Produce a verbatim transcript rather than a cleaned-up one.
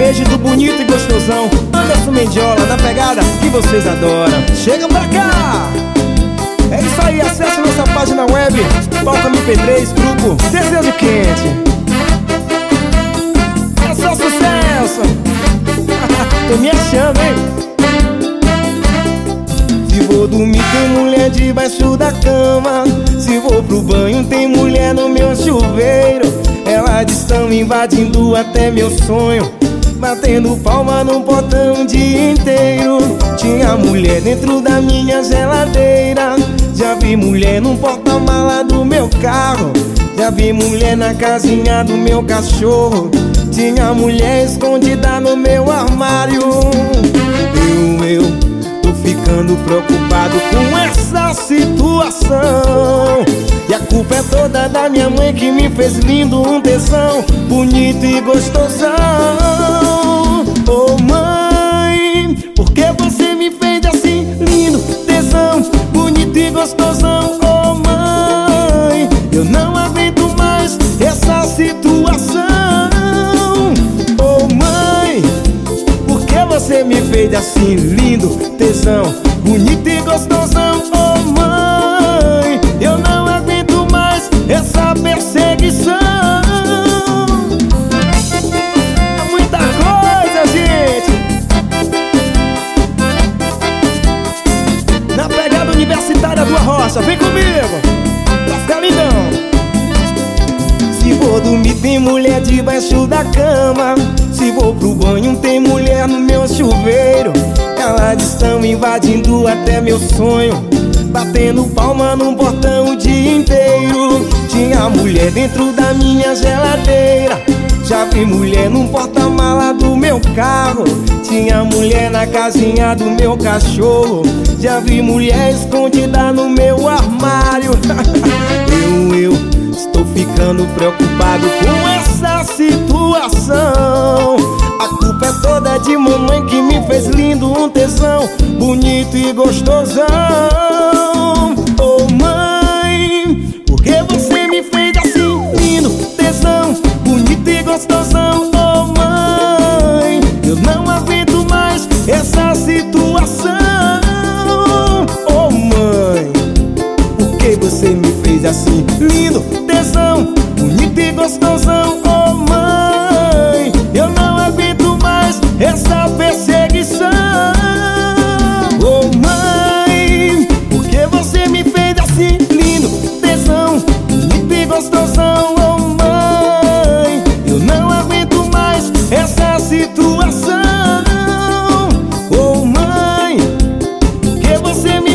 sertanejo do bonito e gostosão, Anderson Mendiola, na pegada que vocês adoram. Chegam pra cá! É isso aí, acesse nossa página web, Palco M P três, grupo Desejo Quente. É só sucesso! Tô me achando, hein? Se vou dormir tem mulher debaixo da cama, se vou pro banho tem mulher no meu chuveiro. Elas estão invadindo até meu sonho, batendo palma no portão o dia inteiro. Tinha mulher dentro da minha geladeira, já vi mulher no porta-mala do meu carro, já vi mulher na casinha do meu cachorro, tinha mulher escondida no meu armário. Eu, eu tô ficando preocupado com essa situação, e a culpa é toda da minha mãe que me fez lindo, um tesão, bonito e gostosão. Oh mãe, por que você me fez assim, lindo, tesão, bonito e gostosão? Oh mãe, eu não aguento mais essa situação. Oh mãe, por que você me fez assim, lindo, tesão, bonito e gostosão? Oh mãe, eu não aguento mais essa perseguição. É muita coisa, gente. Na pegada universitária do Arrocha, vem comigo pra ficar lindão. Se vou dormir tem mulher debaixo da cama, se vou pro banho tem mulher no meu chuveiro. Elas estão invadindo até meu sonho, batendo palma no portão o dia inteiro. Tinha mulher dentro da minha geladeira, já vi mulher no porta-mala do meu carro, tinha mulher na casinha do meu cachorro, já vi mulher escondida no meu armário. Eu, eu estou ficando preocupado com essa situação, a culpa é toda de mamãe que me fez lindo, um tesão, bonito e gostosão. Oh mãe, por que você me fez assim, lindo, tesão, bonito e gostosão? Oh mãe, eu não aguento mais essa situação. Oh mãe, por que você me fez assim, lindo, tesão, bonito e gostosão? Oh mãe, eu não aguento mais essa perseguição. Oh mãe, por que você me fez assim, lindo, tesão, bonito e gostosão? Oh mãe, eu não aguento mais essa situação. Oh mãe, por que você me